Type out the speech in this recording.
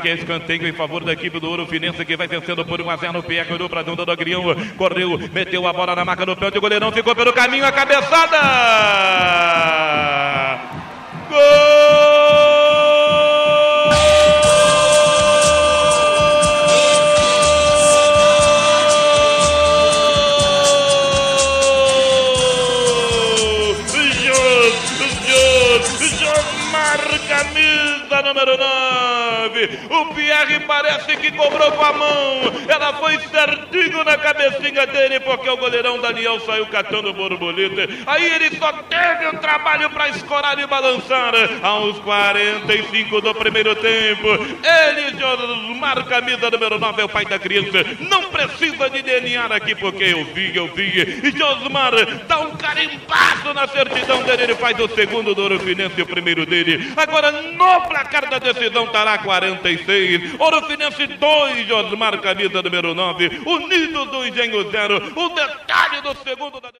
Ataque é escanteio em favor da equipe do Ouro Finense, que vai vencendo por 1-0 no pé. Correu pra dentro do Agrião, correu, meteu a bola na marca do pé, o goleirão ficou pelo caminho, a cabeçada! Gol! Camisa número 9, o Pierre parece que cobrou com a mão, ela foi certinho na cabecinha dele, porque o goleirão Daniel saiu catando borboleta, aí ele só teve um trabalho para escorar e balançar, aos 45 do primeiro tempo, ele, Josmar, camisa número 9, é o pai da criança, não precisa de delinear aqui, porque eu vi, e Josmar dá um carimbaço na certidão dele, ele faz o segundo do Ouro Finense, o primeiro dele. Agora no placar da decisão estará 46. Ouro Finense 2, Josmar, camisa número 9. Unidos do Engenho 0. O detalhe do segundo da